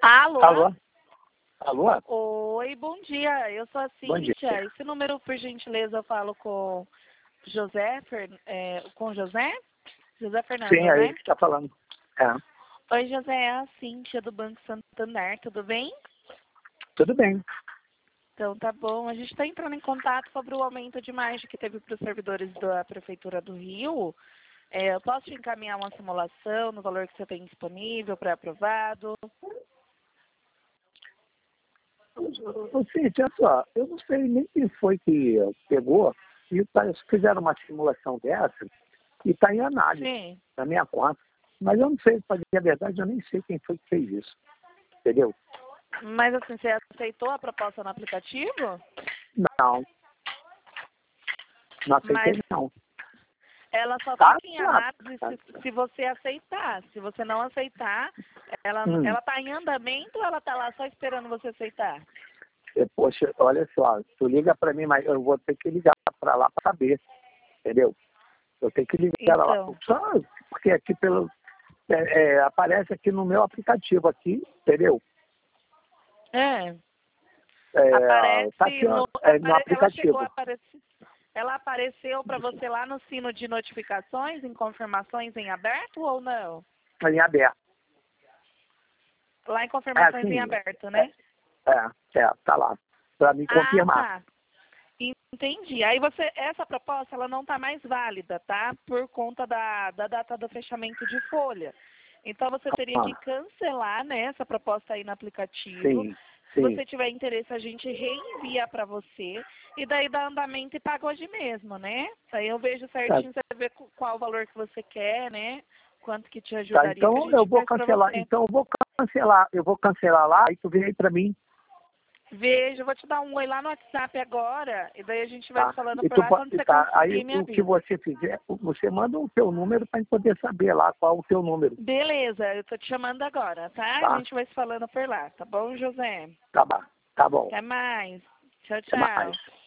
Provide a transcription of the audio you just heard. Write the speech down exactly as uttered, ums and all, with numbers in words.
Alô? Alô? Alô? Oi, bom dia. Eu sou a Bom dia. Cíntia. Esse número, por gentileza, eu falo com José, Fer... é, com José? José Fernando, Sim, é né? ele que está falando. É. Oi, José, é a Cíntia do Banco Santander, tudo bem? Tudo bem. Então tá bom. A gente está entrando em contato sobre o aumento de margem que teve para os servidores da Prefeitura do Rio. É, eu posso te encaminhar uma simulação no valor que você tem disponível, pré-aprovado? Ô, Cíntia, olha só, eu não sei nem quem foi que pegou e tá, fizeram uma simulação dessa e está em análise Sim. na minha conta. Mas eu não sei, para dizer a verdade, eu nem sei quem foi que fez isso. Entendeu? Mas assim, você aceitou a proposta no aplicativo? Não. Não aceitei, Mas não. ela só Tá? fica em Tá. análise se, se você aceitar. Se você não aceitar, ela Hum. ela está em andamento ou ela está lá só esperando você aceitar? E, poxa, olha só, tu liga para mim, mas eu vou ter que ligar para lá para saber. Entendeu? Eu tenho que ligar lá. Então, Só porque aqui pelo. É, é, aparece aqui no meu aplicativo aqui, entendeu? é. É, Aparece tá aqui, ó, no, é, no apare, ela chegou a aplicativo. aparecer. Ela apareceu para você lá no sino de notificações, em confirmações em aberto ou não? Tá em aberto. Lá em É confirmações em assim, aberto, é, né? é, é, tá lá. Para me Ah, confirmar. tá. Entendi. Aí você, essa proposta, ela não está mais válida, tá? Por conta da, da data do fechamento de folha. Então você teria que Ah, cancelar, né, essa proposta aí no aplicativo. sim, Se sim. você tiver interesse, a gente reenvia para você e daí dá andamento e paga hoje mesmo, né? Aí eu vejo Tá, certinho, você vê qu- qual o valor que você quer, né? Quanto que te tá, ajudaria, que a então eu gente vou faz para cancelar. você. Então eu vou cancelar. Eu vou cancelar lá e tu vem aí para mim, Veja, eu vou te dar um oi lá no WhatsApp agora, e daí a gente vai se tá? falando E por tu lá. pode, Quando você tá? Aí conseguir, me o que avisa. você fizer, você manda o teu número para poder saber lá qual o teu número, Beleza, eu tô te chamando agora, tá? A tá? gente vai se falando por lá, tá bom, José? Tá bom, tá bom. Até mais. Tchau, Até tchau. mais.